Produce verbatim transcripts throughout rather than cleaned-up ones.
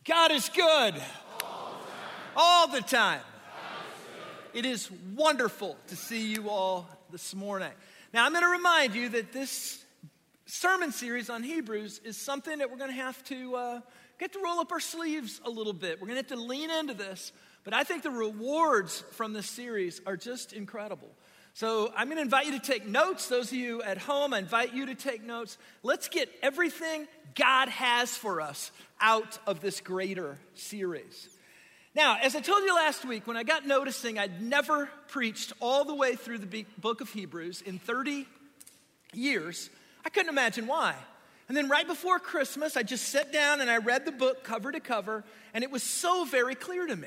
God is good all the time. It is wonderful to see you all this morning. Now, I'm going to remind you that this sermon series on Hebrews is something that we're going to have to uh, get to roll up our sleeves a little bit. We're going to have to lean into this, but I think the rewards from this series are just incredible. So I'm going to invite you to take notes. Those of you at home, I invite you to take notes. Let's get everything God has for us out of this greater series. Now, as I told you last week, when I got noticing I'd never preached all the way through the book of Hebrews in thirty years, I couldn't imagine why. And then right before Christmas, I just sat down and I read the book cover to cover, and it was so very clear to me.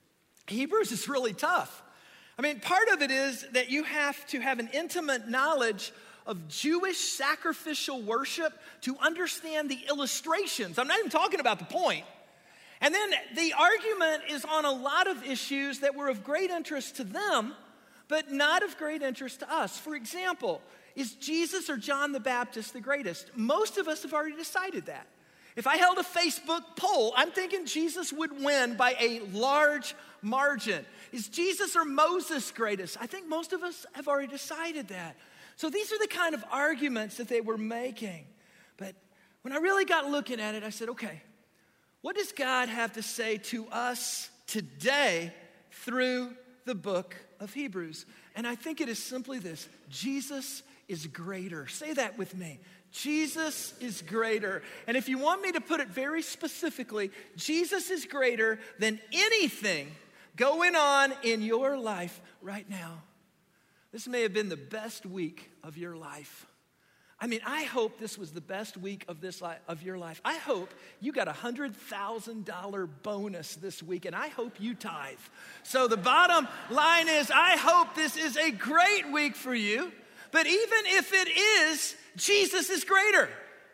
Hebrews is really tough. I mean, part of it is that you have to have an intimate knowledge of Jewish sacrificial worship to understand the illustrations. I'm not even talking about the point. And then the argument is on a lot of issues that were of great interest to them, but not of great interest to us. For example, is Jesus or John the Baptist the greatest? Most of us have already decided that. If I held a Facebook poll, I'm thinking Jesus would win by a large margin. Is Jesus or Moses greatest? I think most of us have already decided that. So these are the kind of arguments that they were making. But when I really got looking at it, I said, okay, what does God have to say to us today through the book of Hebrews? And I think it is simply this: Jesus is greater. Say that with me. Jesus is greater. And if you want me to put it very specifically, Jesus is greater than anything going on in your life right now. This may have been the best week of your life. I mean, I hope this was the best week of this li- of your life. I hope you got a one hundred thousand dollars bonus this week, and I hope you tithe. So the bottom line is, I hope this is a great week for you. But even if it is, Jesus is greater.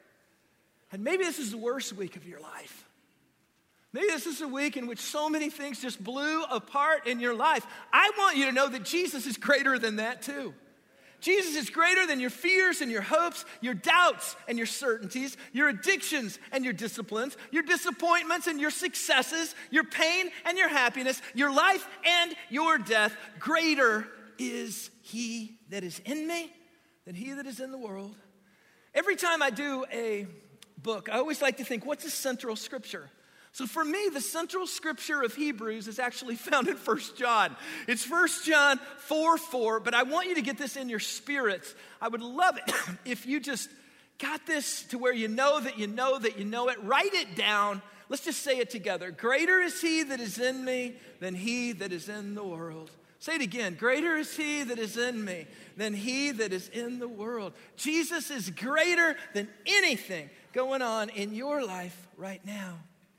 And maybe this is the worst week of your life. Maybe this is a week in which so many things just blew apart in your life. I want you to know that Jesus is greater than that too. Jesus is greater than your fears and your hopes, your doubts and your certainties, your addictions and your disciplines, your disappointments and your successes, your pain and your happiness, your life and your death. Greater is he that is in me than he that is in the world. Every time I do a book, I always like to think, what's the central scripture? So for me, the central scripture of Hebrews is actually found in First John. It's First John four four, but I want you to get this in your spirits. I would love it if you just got this to where you know that you know that you know it. Write it down. Let's just say it together. Greater is he that is in me than he that is in the world. Say it again. Greater is he that is in me than he that is in the world. Jesus is greater than anything going on in your life right now.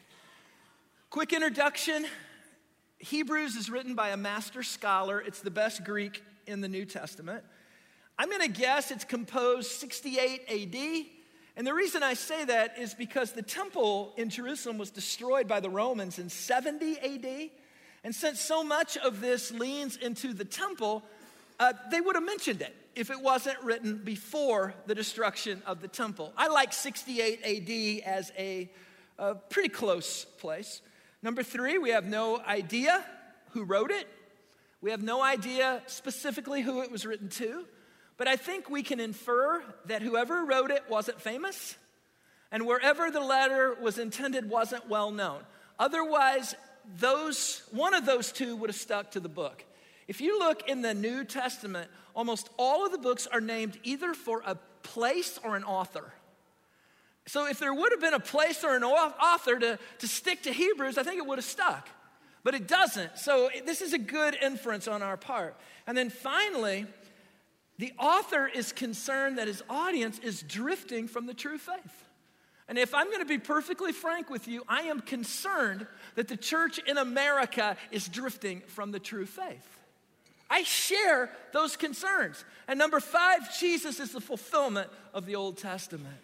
Quick introduction. Hebrews is written by a master scholar. It's the best Greek in the New Testament. I'm going to guess it's composed sixty-eight A D. And the reason I say that is because the temple in Jerusalem was destroyed by the Romans in seventy A D. And since so much of this leans into the temple, uh, they would have mentioned it if it wasn't written before the destruction of the temple. I like sixty-eight A D as a, a pretty close place. Number three, we have no idea who wrote it. We have no idea specifically who it was written to. But I think we can infer that whoever wrote it wasn't famous, and wherever the letter was intended wasn't well known. Otherwise, those one of those two would have stuck to the book. If you look in the New Testament, almost all of the books are named either for a place or an author. So if there would have been a place or an author to, to stick to Hebrews, I think it would have stuck. But it doesn't. So this is a good inference on our part. And then finally, the author is concerned that his audience is drifting from the true faith. And if I'm going to be perfectly frank with you, I am concerned that the church in America is drifting from the true faith. I share those concerns. And number five, Jesus is the fulfillment of the Old Testament.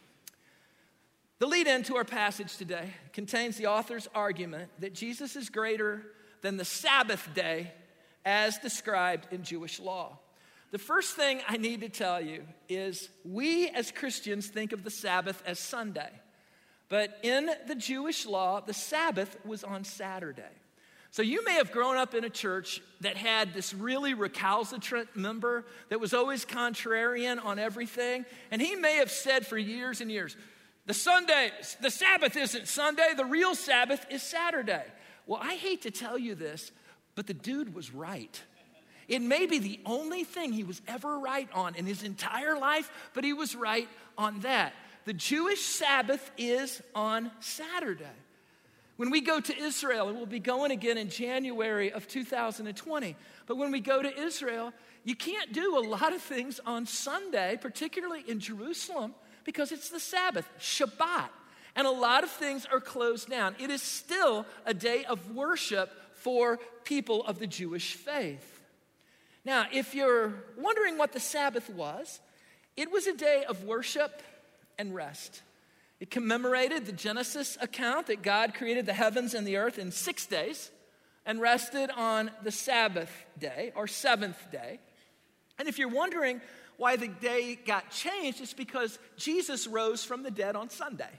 The lead-in to our passage today contains the author's argument that Jesus is greater than the Sabbath day as described in Jewish law. The first thing I need to tell you is we as Christians think of the Sabbath as Sunday. But in the Jewish law, the Sabbath was on Saturday. So you may have grown up in a church that had this really recalcitrant member that was always contrarian on everything. And he may have said for years and years, the Sunday, the Sabbath isn't Sunday, the real Sabbath is Saturday. Well, I hate to tell you this, but the dude was right. It may be the only thing he was ever right on in his entire life, but he was right on that. The Jewish Sabbath is on Saturday. When we go to Israel, and we'll be going again in January of two thousand twenty, but when we go to Israel, you can't do a lot of things on Sunday, particularly in Jerusalem, because it's the Sabbath, Shabbat, and a lot of things are closed down. It is still a day of worship for people of the Jewish faith. Now, if you're wondering what the Sabbath was, it was a day of worship and rest. It commemorated the Genesis account that God created the heavens and the earth in six days and rested on the Sabbath day, or seventh day. And if you're wondering why the day got changed, it's because Jesus rose from the dead on Sunday.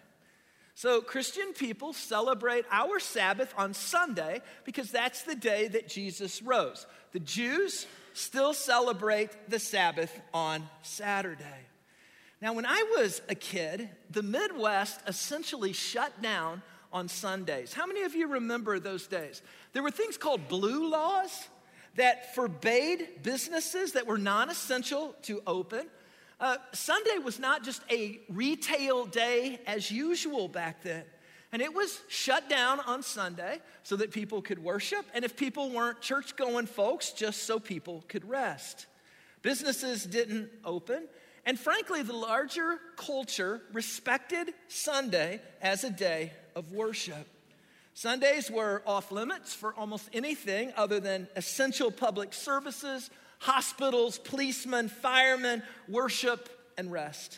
So Christian people celebrate our Sabbath on Sunday because that's the day that Jesus rose. The Jews still celebrate the Sabbath on Saturday. Now, when I was a kid, the Midwest essentially shut down on Sundays. How many of you remember those days? There were things called blue laws that forbade businesses that were non-essential to open. Uh, Sunday was not just a retail day as usual back then. And it was shut down on Sunday so that people could worship. And if people weren't church-going folks, just so people could rest. Businesses didn't open. And frankly, the larger culture respected Sunday as a day of worship. Sundays were off limits for almost anything other than essential public services, hospitals, policemen, firemen, worship, and rest.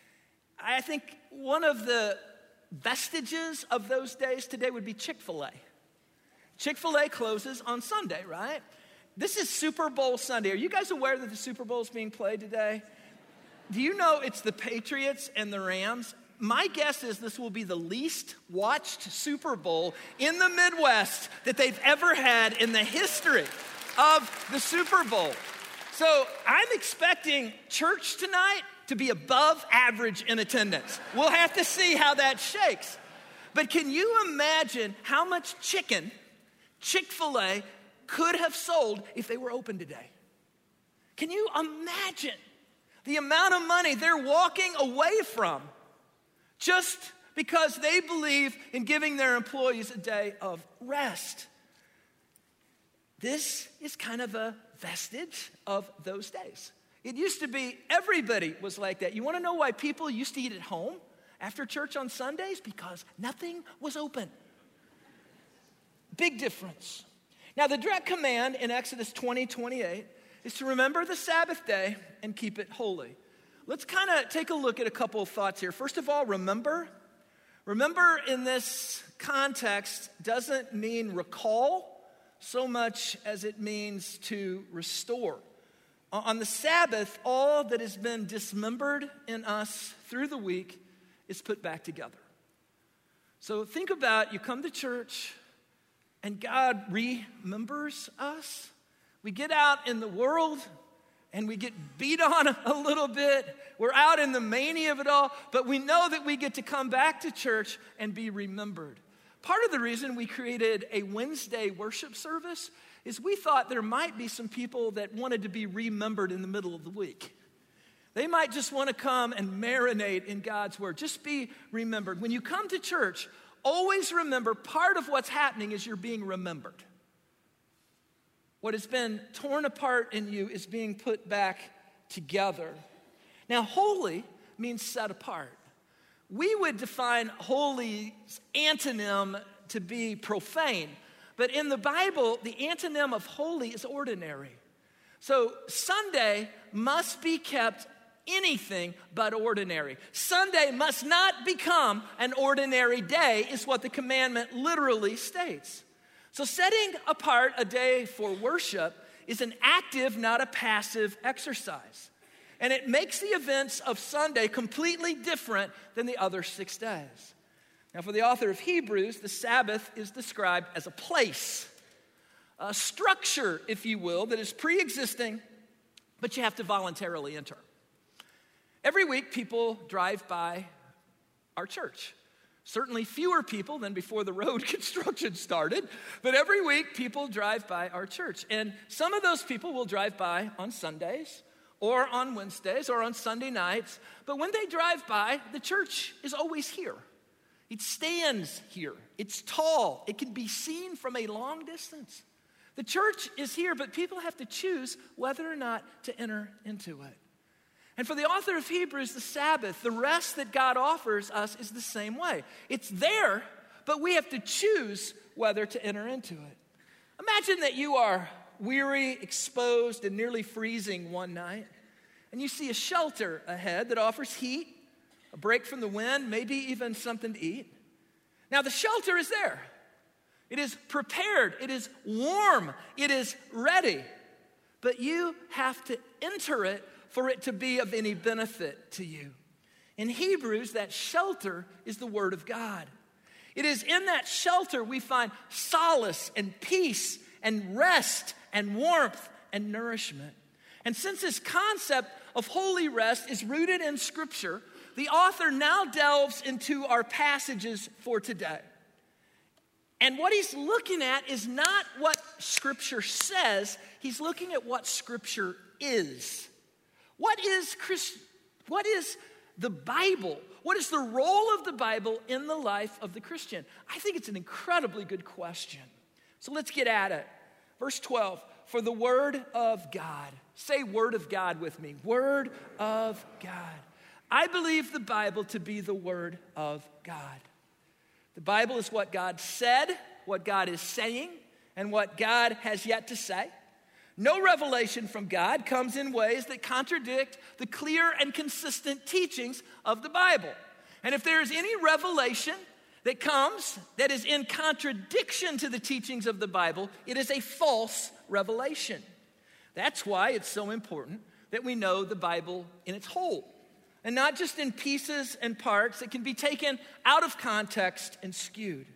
I think one of the vestiges of those days today would be Chick-fil-A. Chick-fil-A closes on Sunday, right? This is Super Bowl Sunday. Are you guys aware that the Super Bowl is being played today? Do you know it's the Patriots and the Rams? My guess is this will be the least watched Super Bowl in the Midwest that they've ever had in the history of the Super Bowl. So I'm expecting church tonight to be above average in attendance. We'll have to see how that shakes. But can you imagine how much chicken Chick-fil-A could have sold if they were open today? Can you imagine the amount of money they're walking away from just because they believe in giving their employees a day of rest? This is kind of a vestige of those days. It used to be everybody was like that. You want to know why people used to eat at home after church on Sundays? Because nothing was open. Big difference. Now, the direct command in Exodus twenty, twenty-eight is to remember the Sabbath day and keep it holy. Let's kind of take a look at a couple of thoughts here. First of all, remember. Remember in this context doesn't mean recall so much as it means to restore. On the Sabbath, all that has been dismembered in us through the week is put back together. So think about, you come to church and God remembers us. We get out in the world and we get beat on a little bit. We're out in the mania of it all, but we know that we get to come back to church and be remembered. Part of the reason we created a Wednesday worship service is we thought there might be some people that wanted to be remembered in the middle of the week. They might just want to come and marinate in God's word. Just be remembered. When you come to church, always remember part of what's happening is you're being remembered. What has been torn apart in you is being put back together. Now, holy means set apart. We would define holy's antonym to be profane. But in the Bible, the antonym of holy is ordinary. So Sunday must be kept anything but ordinary. Sunday must not become an ordinary day, is what the commandment literally states. So setting apart a day for worship is an active, not a passive exercise. And it makes the events of Sunday completely different than the other six days. Now, for the author of Hebrews, the Sabbath is described as a place, a structure, if you will, that is pre-existing, but you have to voluntarily enter. Every week, people drive by our church. Certainly fewer people than before the road construction started, but every week, people drive by our church. And some of those people will drive by on Sundays, or on Wednesdays, or on Sunday nights. But when they drive by, the church is always here. It stands here. It's tall. It can be seen from a long distance. The church is here, but people have to choose whether or not to enter into it. And for the author of Hebrews, the Sabbath, the rest that God offers us is the same way. It's there, but we have to choose whether to enter into it. Imagine that you are weary, exposed, and nearly freezing one night, and you see a shelter ahead that offers heat, a break from the wind, maybe even something to eat. Now, the shelter is there. It is prepared. It is warm. It is ready. But you have to enter it for it to be of any benefit to you. In Hebrews, that shelter is the Word of God. It is in that shelter we find solace and peace and rest and warmth and nourishment. And since this concept of holy rest is rooted in Scripture, the author now delves into our passages for today. And what he's looking at is not what Scripture says, he's looking at what Scripture is. What is Christ, what is the Bible? What is the role of the Bible in the life of the Christian? I think it's an incredibly good question. So let's get at it. Verse twelve, for the Word of God. Say Word of God with me. Word of God. I believe the Bible to be the Word of God. The Bible is what God said, what God is saying, and what God has yet to say. No revelation from God comes in ways that contradict the clear and consistent teachings of the Bible. And if there is any revelation that comes that is in contradiction to the teachings of the Bible, it is a false revelation. That's why it's so important that we know the Bible in its whole, and not just in pieces and parts that can be taken out of context and skewed.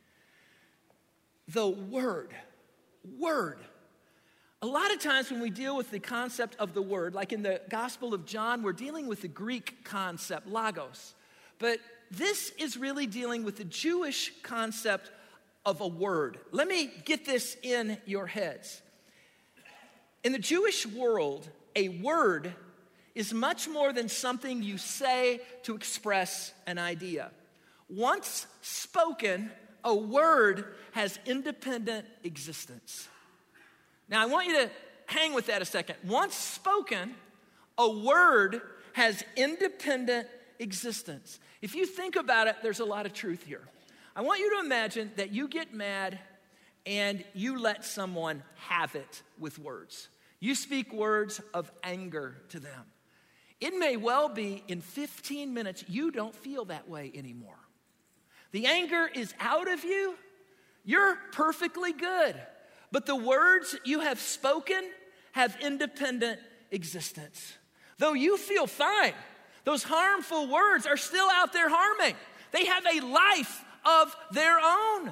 The word, word. A lot of times when we deal with the concept of the word, like in the Gospel of John, we're dealing with the Greek concept, logos. But this is really dealing with the Jewish concept of a word. Let me get this in your heads. In the Jewish world, a word is much more than something you say to express an idea. Once spoken, a word has independent existence. Now, I want you to hang with that a second. Once spoken, a word has independent existence. If you think about it, there's a lot of truth here. I want you to imagine that you get mad and you let someone have it with words. You speak words of anger to them. It may well be in fifteen minutes, you don't feel that way anymore. The anger is out of you. You're perfectly good. But the words you have spoken have independent existence. Though you feel fine, those harmful words are still out there harming. They have a life of their own.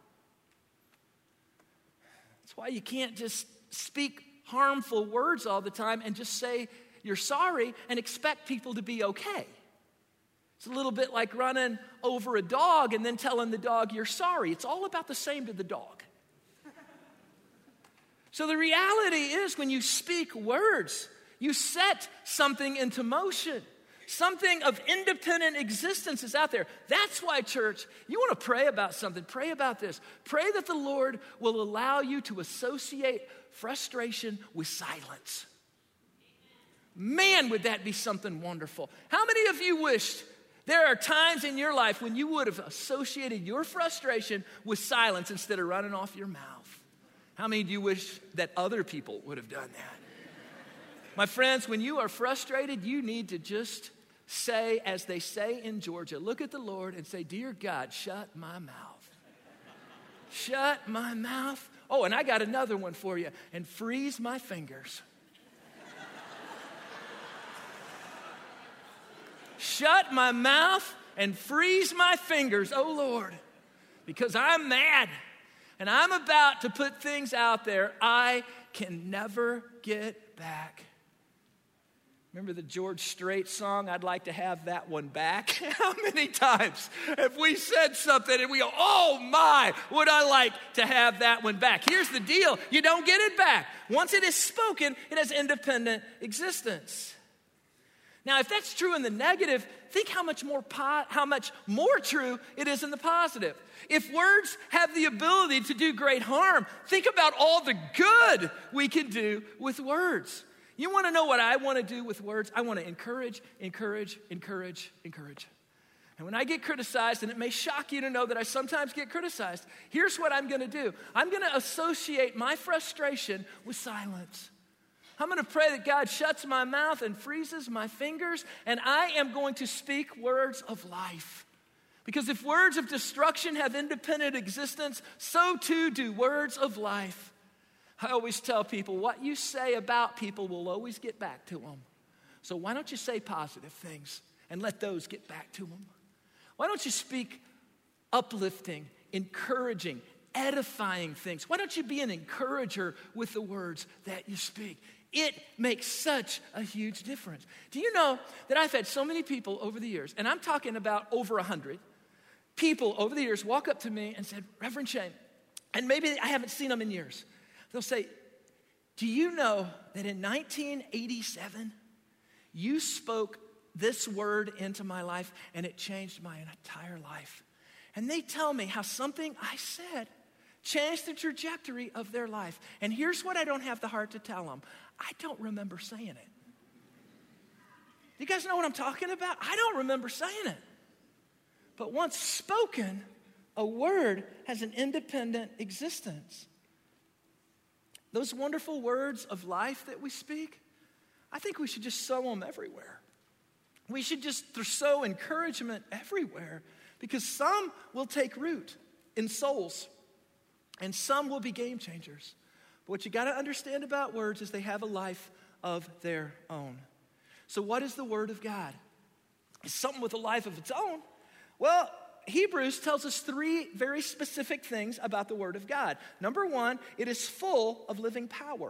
That's why you can't just speak harmful words all the time and just say you're sorry and expect people to be okay. It's a little bit like running over a dog and then telling the dog you're sorry. It's all about the same to the dog. So the reality is when you speak words, you set something into motion. Something of independent existence is out there. That's why, church, you want to pray about something. Pray about this. Pray that the Lord will allow you to associate frustration with silence. Man, would that be something wonderful. How many of you wished there are times in your life when you would have associated your frustration with silence instead of running off your mouth? How many do you wish that other people would have done that? My friends, when you are frustrated, you need to just say, as they say in Georgia, look at the Lord and say, dear God, shut my mouth. Shut my mouth. Oh, and I got another one for you. And freeze my fingers. Shut my mouth and freeze my fingers, oh Lord, because I'm mad and I'm about to put things out there I can never get back. Remember the George Strait song, I'd like to have that one back? How many times have we said something and we go, oh my, would I like to have that one back? Here's the deal, you don't get it back. Once it is spoken, it has independent existence. Now, if that's true in the negative, think how much more po- how much more true it is in the positive. If words have the ability to do great harm, think about all the good we can do with words. You want to know what I want to do with words? I want to encourage, encourage, encourage, encourage. And when I get criticized, and it may shock you to know that I sometimes get criticized, here's what I'm going to do. I'm going to associate my frustration with silence. I'm going to pray that God shuts my mouth and freezes my fingers, and I am going to speak words of life. Because if words of destruction have independent existence, so too do words of life. I always tell people, what you say about people will always get back to them. So why don't you say positive things and let those get back to them? Why don't you speak uplifting, encouraging, edifying things? Why don't you be an encourager with the words that you speak? It makes such a huge difference. Do you know that I've had so many people over the years, and I'm talking about over a hundred people over the years walk up to me and said, Reverend Shane, and maybe I haven't seen them in years. They'll say, do you know that in nineteen eighty-seven, you spoke this word into my life and it changed my entire life? And they tell me how something I said changed the trajectory of their life. And here's what I don't have the heart to tell them. I don't remember saying it. You guys know what I'm talking about? I don't remember saying it. But once spoken, a word has an independent existence. Those wonderful words of life that we speak, I think we should just sow them everywhere. We should just sow encouragement everywhere, because some will take root in souls and some will be game changers. But what you got to understand about words is they have a life of their own. So what is the Word of God? It's something with a life of its own. Well, Hebrews tells us three very specific things about the Word of God. Number one, it is full of living power.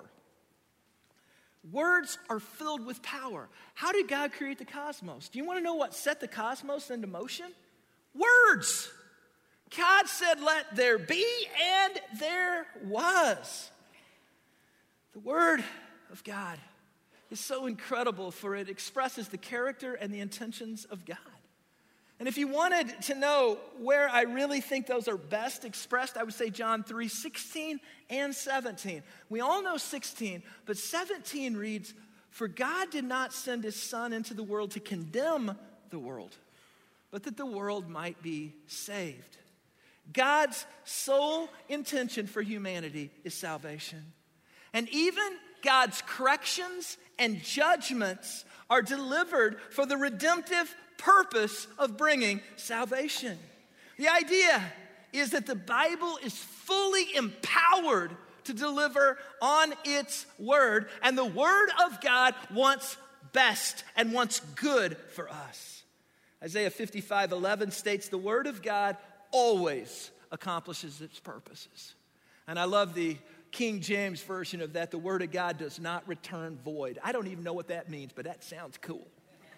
Words are filled with power. How did God create the cosmos? Do you want to know what set the cosmos into motion? Words. God said, let there be, and there was. The Word of God is so incredible, for it expresses the character and the intentions of God. And if you wanted to know where I really think those are best expressed, I would say John three sixteen and seventeen. We all know sixteen, but seventeen reads, for God did not send his Son into the world to condemn the world, but that the world might be saved. God's sole intention for humanity is salvation. And even God's corrections and judgments are delivered for the redemptive purpose of bringing salvation. The idea is that the Bible is fully empowered to deliver on its word, and the Word of God wants best and wants good for us. Isaiah fifty-five eleven states the Word of God always accomplishes its purposes. And I love the King James version of that. The Word of God does not return void. I don't even know what that means, but that sounds cool.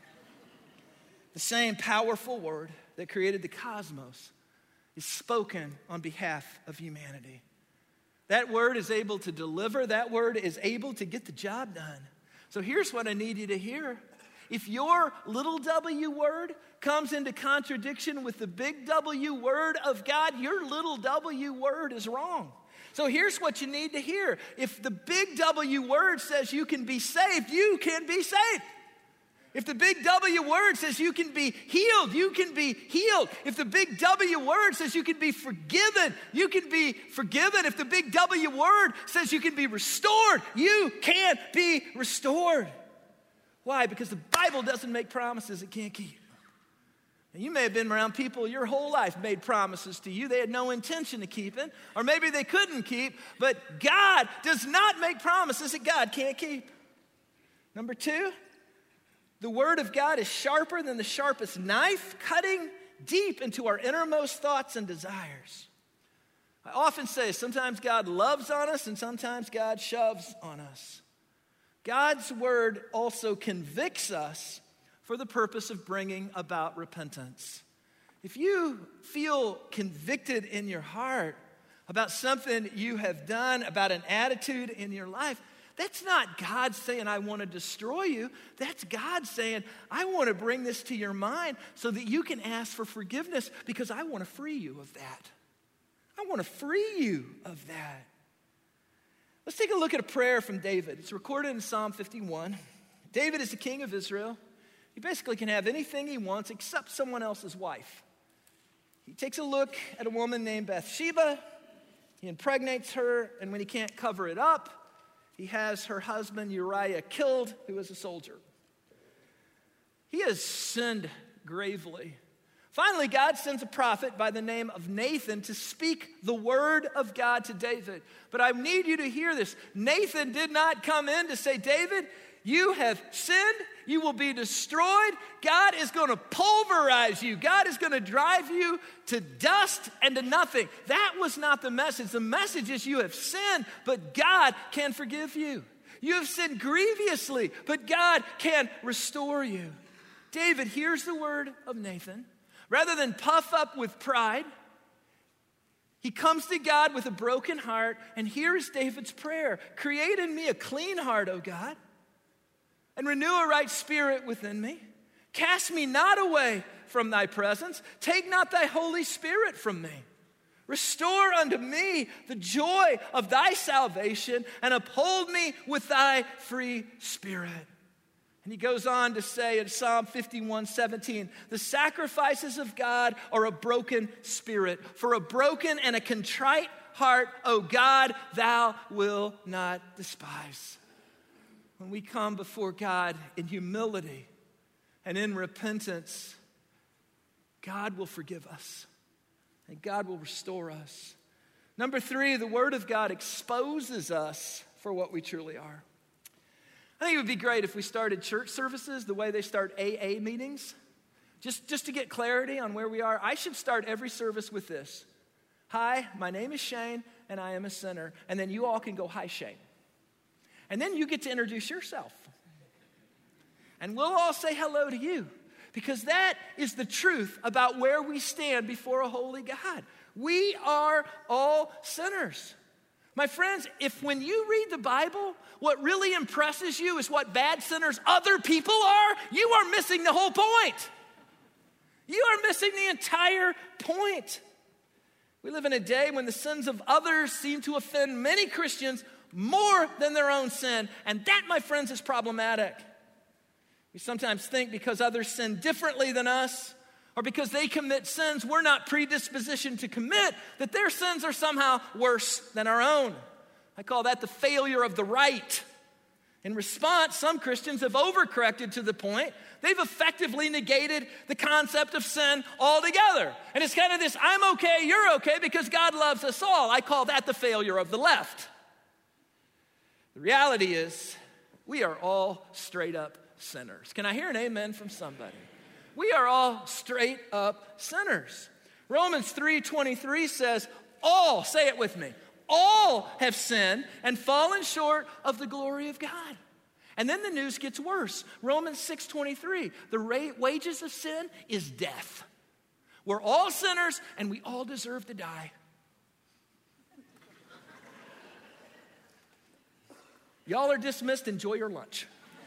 The same powerful word that created the cosmos is spoken on behalf of humanity. That word is able to deliver. That word is able to get the job done. So here's what I need you to hear. If your little w word comes into contradiction with the big W word of God, your little w word is wrong. So here's what you need to hear. If the big W word says you can be saved, you can be saved. If the big W word says you can be healed, you can be healed. If the big W word says you can be forgiven, you can be forgiven. If the big W word says you can be restored, you can be restored. Why? Because the Bible doesn't make promises it can't keep. And you may have been around people your whole life made promises to you they had no intention of keeping, or maybe they couldn't keep, but God does not make promises that God can't keep. Number two, the Word of God is sharper than the sharpest knife, cutting deep into our innermost thoughts and desires. I often say sometimes God loves on us and sometimes God shoves on us. God's word also convicts us for the purpose of bringing about repentance. If you feel convicted in your heart about something you have done, about an attitude in your life, that's not God saying, I want to destroy you. That's God saying, I want to bring this to your mind so that you can ask for forgiveness because I want to free you of that. I want to free you of that. Let's take a look at a prayer from David. It's recorded in Psalm fifty-one. David is the king of Israel. He basically can have anything he wants except someone else's wife. He takes a look at a woman named Bathsheba. He impregnates her, and when he can't cover it up, he has her husband Uriah killed, who was a soldier. He has sinned gravely. Finally, God sends a prophet by the name of Nathan to speak the word of God to David. But I need you to hear this. Nathan did not come in to say, David, you have sinned. You will be destroyed. God is going to pulverize you. God is going to drive you to dust and to nothing. That was not the message. The message is you have sinned, but God can forgive you. You have sinned grievously, but God can restore you. David hears the word of Nathan. Rather than puff up with pride, he comes to God with a broken heart, and here's David's prayer. Create in me a clean heart, O God, and renew a right spirit within me. Cast me not away from thy presence. Take not thy Holy Spirit from me. Restore unto me the joy of thy salvation, and uphold me with thy free spirit. And he goes on to say in Psalm fifty-one seventeen, the sacrifices of God are a broken spirit. For a broken and a contrite heart, O God, thou wilt not despise. When we come before God in humility and in repentance, God will forgive us and God will restore us. Number three, the Word of God exposes us for what we truly are. I think it would be great if we started church services the way they start A A meetings. Just, just to get clarity on where we are, I should start every service with this. Hi, my name is Shane, and I am a sinner. And then you all can go, hi, Shane. And then you get to introduce yourself. And we'll all say hello to you, because that is the truth about where we stand before a holy God. We are all sinners. My friends, if when you read the Bible, what really impresses you is what bad sinners other people are, you are missing the whole point. You are missing the entire point. We live in a day when the sins of others seem to offend many Christians more than their own sin, and that, my friends, is problematic. We sometimes think because others sin differently than us, or because they commit sins we're not predispositioned to commit, that their sins are somehow worse than our own. I call that the failure of the right. In response, some Christians have overcorrected to the point they've effectively negated the concept of sin altogether. And it's kind of this, I'm okay, you're okay, because God loves us all. I call that the failure of the left. The reality is, we are all straight up sinners. Can I hear an amen from somebody? We are all straight up sinners. Romans three twenty-three says, all, say it with me, all have sinned and fallen short of the glory of God. And then the news gets worse. Romans six twenty-three, the ra- wages of sin is death. We're all sinners and we all deserve to die. Y'all are dismissed. Enjoy your lunch.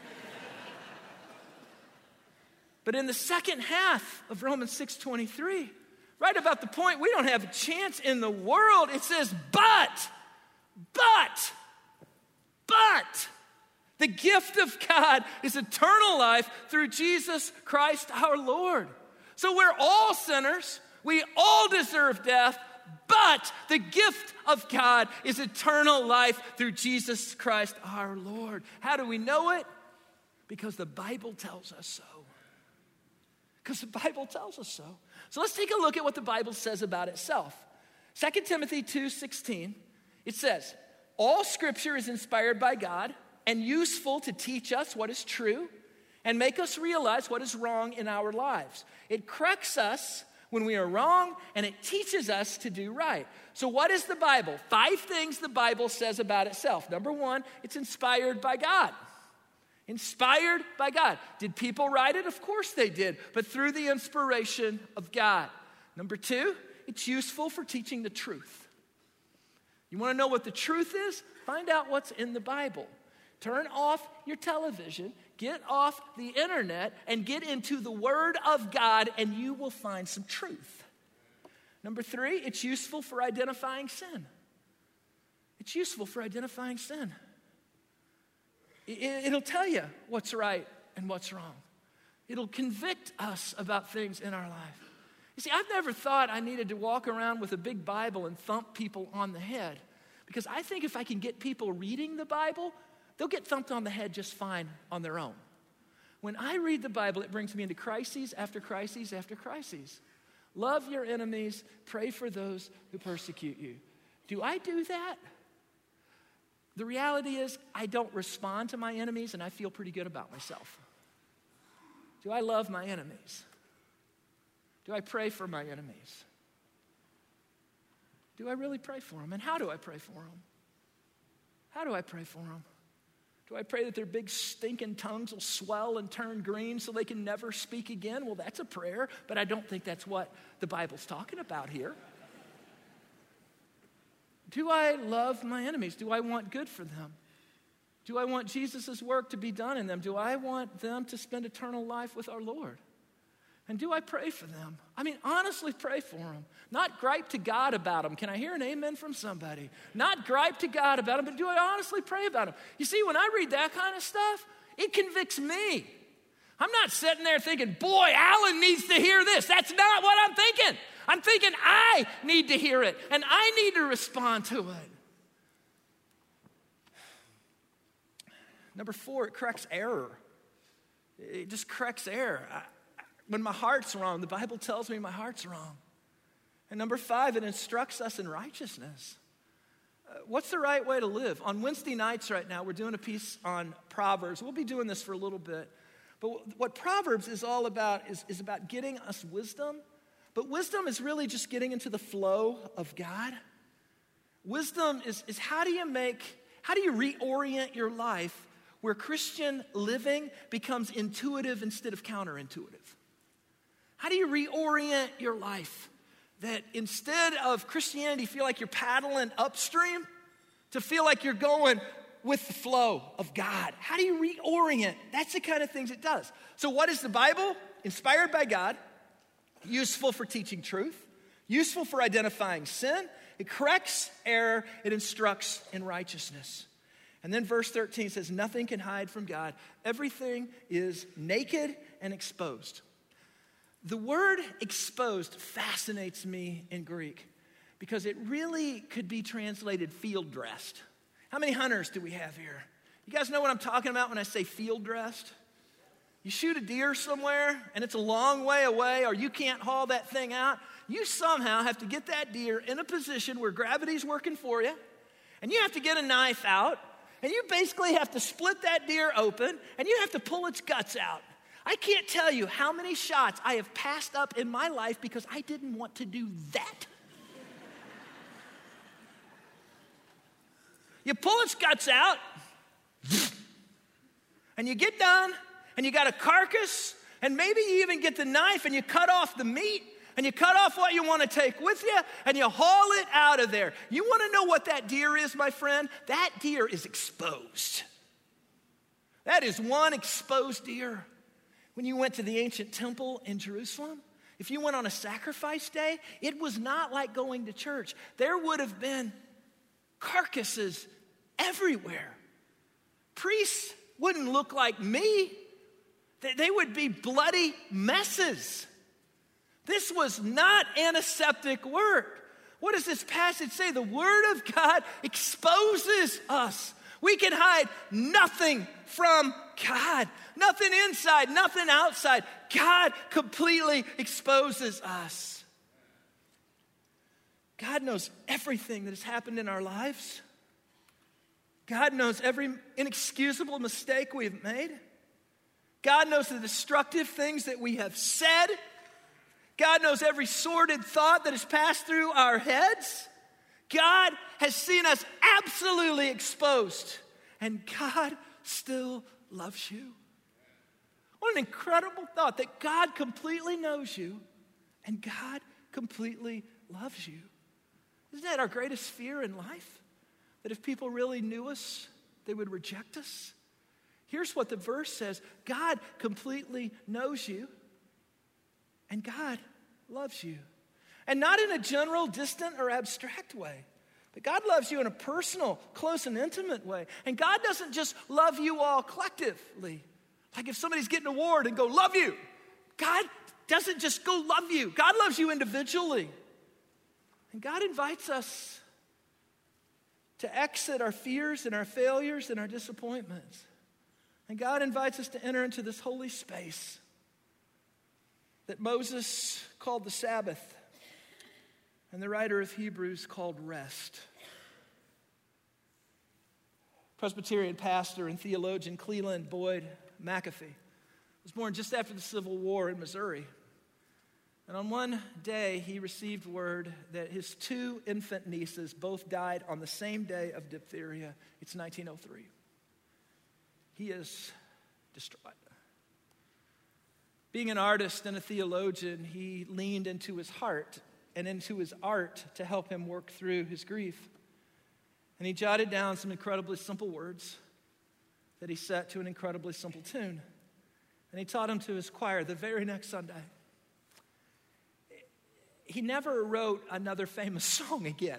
But in the second half of Romans six twenty-three, right about the point we don't have a chance in the world, it says, but, but, but, the gift of God is eternal life through Jesus Christ our Lord. So we're all sinners. We all deserve death, but the gift of God is eternal life through Jesus Christ our Lord. How do we know it? Because the Bible tells us so. Because the Bible tells us so. So let's take a look at what the Bible says about itself. Second Timothy two sixteen, it says, all scripture is inspired by God and useful to teach us what is true and make us realize what is wrong in our lives. It corrects us when we are wrong, and it teaches us to do right. So what is the Bible? Five things the Bible says about itself. Number one, it's inspired by God. Inspired by God. Did people write it? Of course they did, but through the inspiration of God. Number two, it's useful for teaching the truth. You want to know what the truth is? Find out what's in the Bible. Turn off your television, get off the internet, and get into the Word of God, and you will find some truth. Number three, it's useful for identifying sin. It's useful for identifying sin. It'll tell you what's right and what's wrong. It'll convict us about things in our life. You see, I've never thought I needed to walk around with a big Bible and thump people on the head, because I think if I can get people reading the Bible, they'll get thumped on the head just fine on their own. When I read the Bible, it brings me into crises after crises after crises. Love your enemies, pray for those who persecute you. Do I do that? The reality is, I don't respond to my enemies, and I feel pretty good about myself. Do I love my enemies? Do I pray for my enemies? Do I really pray for them? And how do I pray for them? How do I pray for them? Do I pray that their big stinking tongues will swell and turn green so they can never speak again? Well, that's a prayer, but I don't think that's what the Bible's talking about here. Do I love my enemies? Do I want good for them? Do I want Jesus' work to be done in them? Do I want them to spend eternal life with our Lord? And do I pray for them? I mean, honestly pray for them. Not gripe to God about them. Can I hear an amen from somebody? Not gripe to God about them, but do I honestly pray about them? You see, when I read that kind of stuff, it convicts me. I'm not sitting there thinking, boy, Alan needs to hear this. That's not what I'm thinking. I'm thinking I need to hear it, and I need to respond to it. Number four, it corrects error. It just corrects error. I, When my heart's wrong, the Bible tells me my heart's wrong. And number five, it instructs us in righteousness. Uh, what's the right way to live? On Wednesday nights right now, we're doing a piece on Proverbs. We'll be doing this for a little bit. But what Proverbs is all about is, is about getting us wisdom. But wisdom is really just getting into the flow of God. Wisdom is, is how do you make, how do you reorient your life where Christian living becomes intuitive instead of counterintuitive? How do you reorient your life that instead of Christianity feel like you're paddling upstream to feel like you're going with the flow of God? How do you reorient? That's the kind of things it does. So what is the Bible? Inspired by God, useful for teaching truth, useful for identifying sin, it corrects error, it instructs in righteousness. And then verse thirteen says, nothing can hide from God. Everything is naked and exposed. The word exposed fascinates me in Greek because it really could be translated field dressed. How many hunters do we have here? You guys know what I'm talking about when I say field dressed? You shoot a deer somewhere and it's a long way away or you can't haul that thing out. You somehow have to get that deer in a position where gravity's working for you, and you have to get a knife out, and you basically have to split that deer open, and you have to pull its guts out. I can't tell you how many shots I have passed up in my life because I didn't want to do that. You pull its guts out, and you get done, and you got a carcass, and maybe you even get the knife, and you cut off the meat, and you cut off what you want to take with you, and you haul it out of there. You want to know what that deer is, my friend? That deer is exposed. That is one exposed deer. When you went to the ancient temple in Jerusalem, if you went on a sacrifice day, it was not like going to church. There would have been carcasses everywhere. Priests wouldn't look like me. They would be bloody messes. This was not antiseptic work. What does this passage say? The Word of God exposes us. We can hide nothing from God. Nothing inside, nothing outside. God completely exposes us. God knows everything that has happened in our lives. God knows every inexcusable mistake we have made. God knows the destructive things that we have said. God knows every sordid thought that has passed through our heads. God has seen us absolutely exposed, and God still loves you. What an incredible thought that God completely knows you and God completely loves you. Isn't that our greatest fear in life? That if people really knew us, they would reject us? Here's what the verse says: God completely knows you and God loves you. And not in a general, distant, or abstract way. But God loves you in a personal, close, and intimate way. And God doesn't just love you all collectively. Like if somebody's getting an award and go, love you. God doesn't just go love you. God loves you individually. And God invites us to exit our fears and our failures and our disappointments. And God invites us to enter into this holy space that Moses called the Sabbath and the writer of Hebrews called rest. Presbyterian pastor and theologian Cleland Boyd McAfee was born just after the Civil War in Missouri. And on one day, he received word that his two infant nieces both died on the same day of diphtheria. It's nineteen oh three. He is distraught. Being an artist and a theologian, he leaned into his heart and into his art to help him work through his grief. And he jotted down some incredibly simple words that he set to an incredibly simple tune. And he taught them to his choir the very next Sunday. He never wrote another famous song again.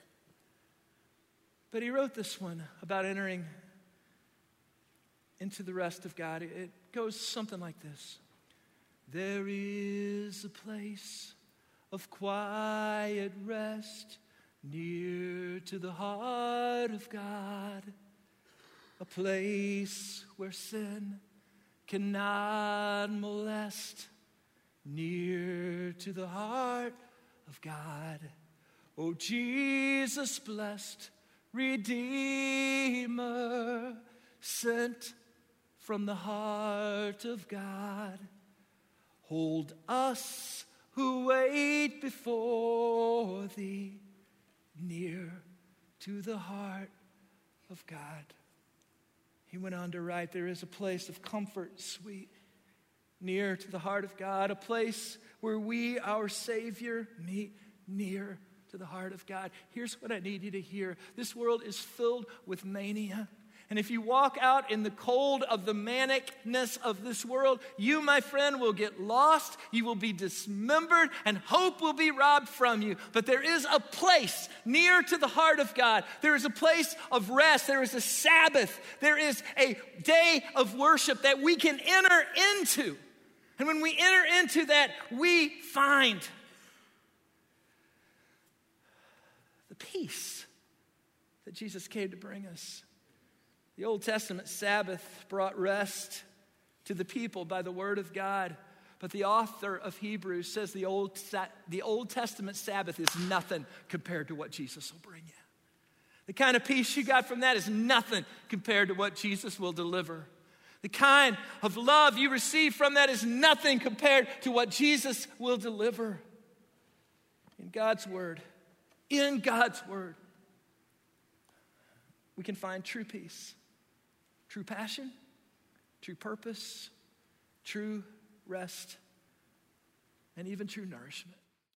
But he wrote this one about entering into the rest of God. It goes something like this. There is a place of quiet rest near to the heart of God, a place where sin cannot molest, near to the heart of God. Oh, Jesus, blessed Redeemer, sent from the heart of God, hold us who wait before thee near to the heart of God. He went on to write, there is a place of comfort, sweet, near to the heart of God, a place where we, our Savior, meet near to the heart of God. Here's what I need you to hear. This world is filled with mania. And if you walk out in the cold of the manicness of this world, you, my friend, will get lost, you will be dismembered, and hope will be robbed from you. But there is a place near to the heart of God. There is a place of rest. There is a Sabbath. There is a day of worship that we can enter into. And when we enter into that, we find the peace that Jesus came to bring us. The Old Testament Sabbath brought rest to the people by the word of God. But the author of Hebrews says the Old, the Old Testament Sabbath is nothing compared to what Jesus will bring you. The kind of peace you got from that is nothing compared to what Jesus will deliver. The kind of love you receive from that is nothing compared to what Jesus will deliver. In God's word, in God's word, we can find true peace. True passion, true purpose, true rest, and even true nourishment.